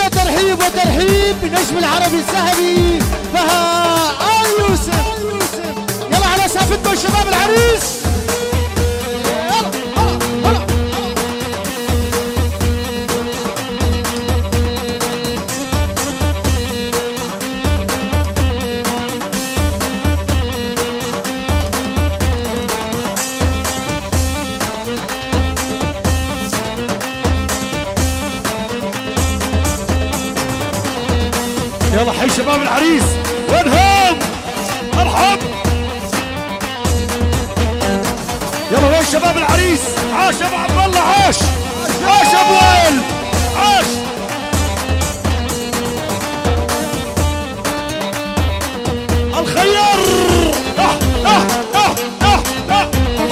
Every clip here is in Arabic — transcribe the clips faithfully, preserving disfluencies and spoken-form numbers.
يا ترحيب وترحيب بنجم العربي الذهبي بهاء يوسف. يلا على سافتنا شباب العريس. يلا حي شباب العريس وينهم؟ مرحب. يلا وين شباب العريس؟ عاش ابو عبد الله، عاش عاش ابو وائل، عاش. الخير اه اه اه اه اه.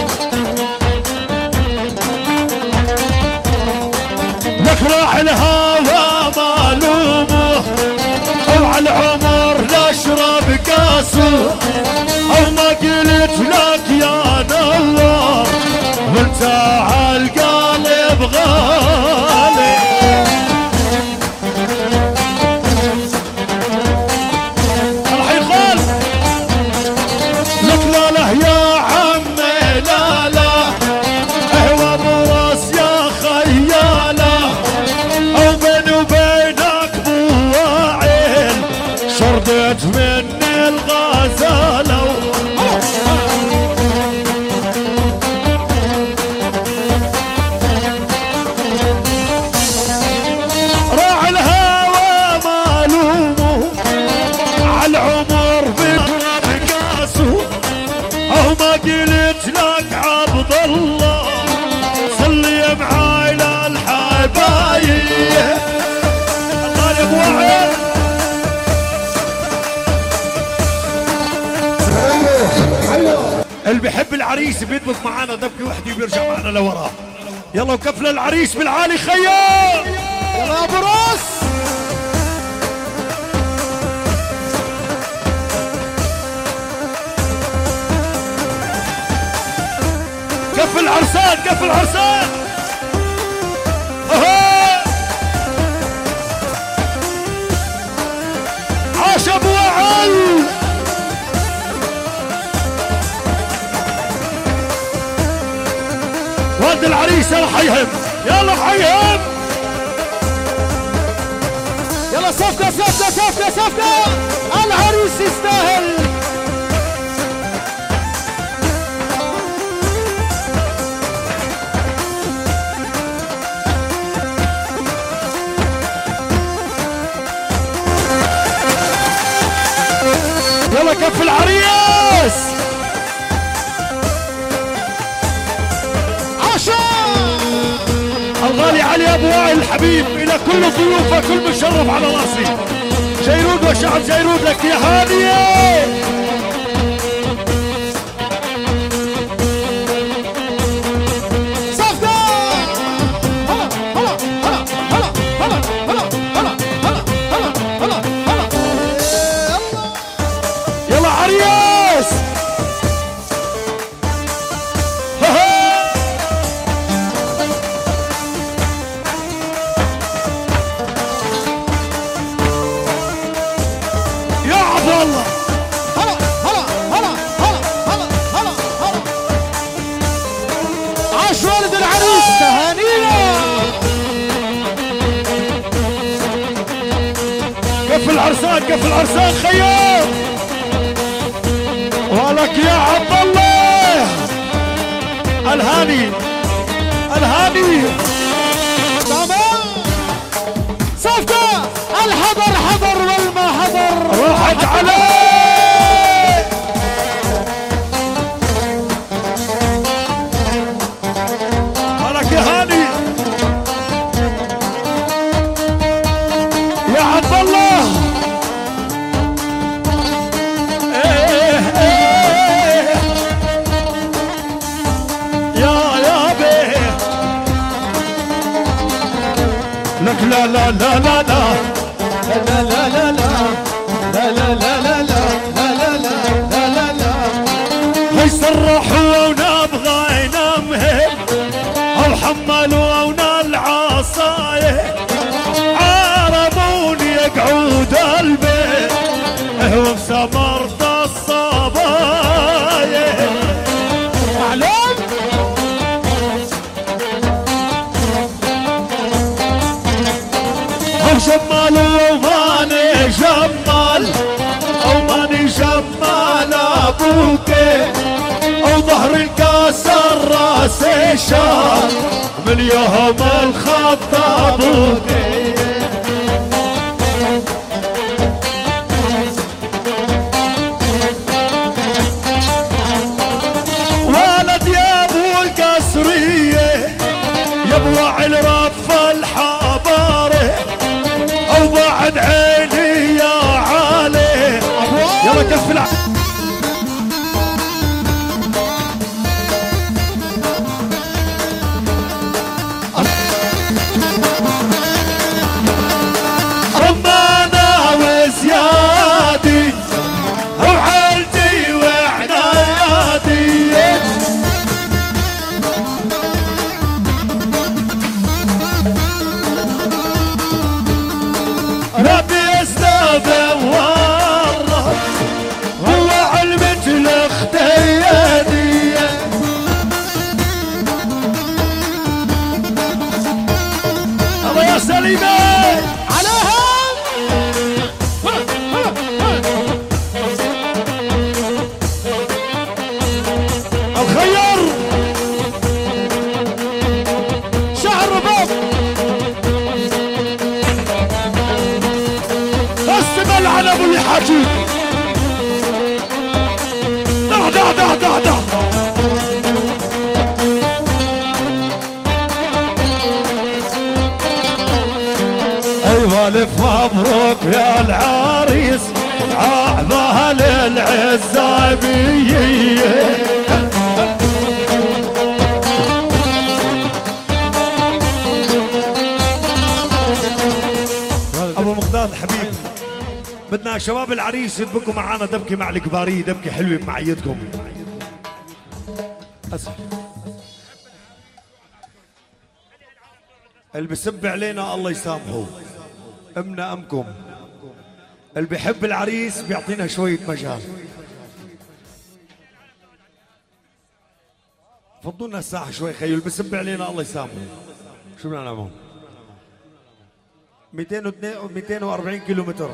لك راح الهوى معلومه او على العمر لاشرب كاسه او ما قلت لك يا نور وانت عالقالب غالي. راح يقال لك لا لا يا عمي لا لا هو براس يا خياله او بيني وبينك بواعيل شربت مني الغزاله. راح الهوى مالومه عالعمر بكاسه او ما قلت لك عبد الله صلي معاي للحبايب. الله يا ابو وائل. اللي بيحب العريس بيطبخ معانا دبكه وحده وبيرجع معنا لوراه. يلا وكفل العريس بالعالي خيار. يلا ابو راس. كف العرسان كف العرسان. عاش ابو وائل. والد العريس يلا حيهم، يلا حيهم. يلا صفقة صفقة صفقة صفقة. العريس يستاهل. يلا كف العريس. الغالي علي ابو وائل الحبيب الى كل ضيوفه كل مشرف على راسي. جيرود وشعب جيرود لك يا هاديه. صفقة. هلا هلا هلا هلا هلا هلا هلا هلا هلا هلا هلا. يلا عريس. والله هلا هلا هلا هلا هلا هلا هلا. عاش والد العريس تهانينا. كف العرسان كف العرسان خيار. ولك يا عبد الله الهاني الهاني. تمام. صفقة. الحضر حضر والما حضر. راحت عليه. ولك يا هاني يا عبد الله. ايه ايه يا يا بيه. لك لا لا لا لا لا لا لا لا لا لا لا لا لا لا لا لا لا لا. هي صرحوا ونبغى ينامهم او حملوا ونال عصايه عربوا جمال وماني جمال او ماني جمال ابوكي او ظهر الكاسر راسي شار من يوم الخطابوكي ولد يا ابو القصريه يا ابو الرف الحضاره او بعد عيني يا علي يلا كف الع... رمانا وزيادي وعيلتي وعنادي ربي استاذ ورط هو علمة الاختيادية الله يا سليمان الخير شهر رباط السبل على ابو الحاجي ده ده ده ده ده ايوه الف مبروك يا العريس عقبها للعزابيه ابو مقداد حبيب بدنا شباب العريس يدبكوا معانا دبكه مع الكباريه دبكه حلوه بمعيتكم اسف اللي بسب علينا الله يسامحه امنا امكم اللي بيحب العريس بيعطينا شويه مجال فضونا الساحه شوي خيو اللي بسب علينا الله يسامحه شو بدنا نعمل مئتين وأربعين كيلو متر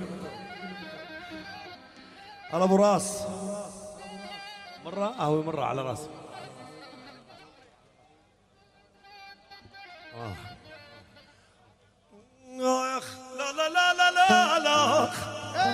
على ابو راس مره اهو مره على راسي آه. لا لا لا لا